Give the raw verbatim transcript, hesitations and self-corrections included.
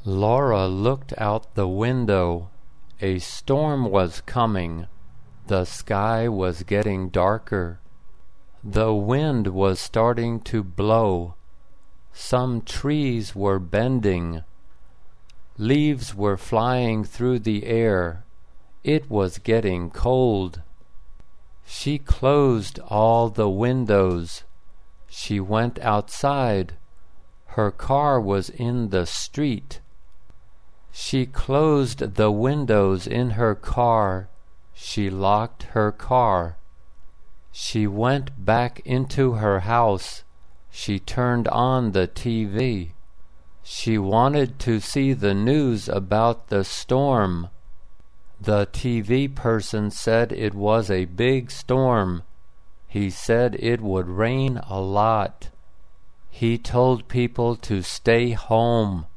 Laura looked out the window. A storm was coming. The sky was getting darker. The wind was starting to blow. Some trees were bending. Leaves were flying through the air. It was getting cold. She closed all the windows. She went outside. Her car was in the street. She closed the windows in her car. She locked her car. She went back into her house. She turned on the T V. She wanted to see the news about the storm. The T V person said it was a big storm. He said it would rain a lot. He told people to stay home.